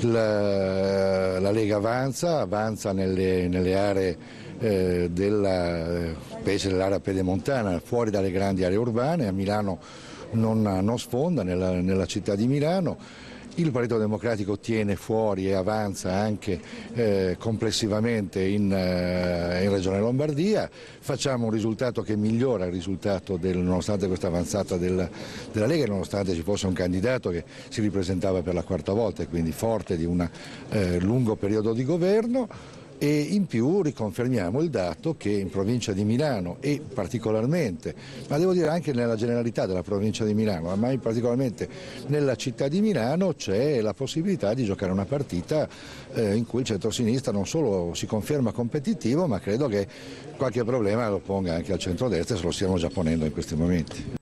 La Lega avanza nelle aree specie nell'area pedemontana, fuori dalle grandi aree urbane. A Milano non sfonda, nella città di Milano. Il Partito Democratico tiene fuori e avanza anche complessivamente in Regione Lombardia. Facciamo un risultato che migliora il risultato nonostante questa avanzata della Lega, nonostante ci fosse un candidato che si ripresentava per la quarta volta e quindi forte di un lungo periodo di governo. E in più riconfermiamo il dato che in provincia di Milano e particolarmente, ma devo dire anche nella generalità della provincia di Milano, ma particolarmente nella città di Milano c'è la possibilità di giocare una partita in cui il centro-sinistra non solo si conferma competitivo, ma credo che qualche problema lo ponga anche al centro-destra, se lo stiamo già ponendo in questi momenti.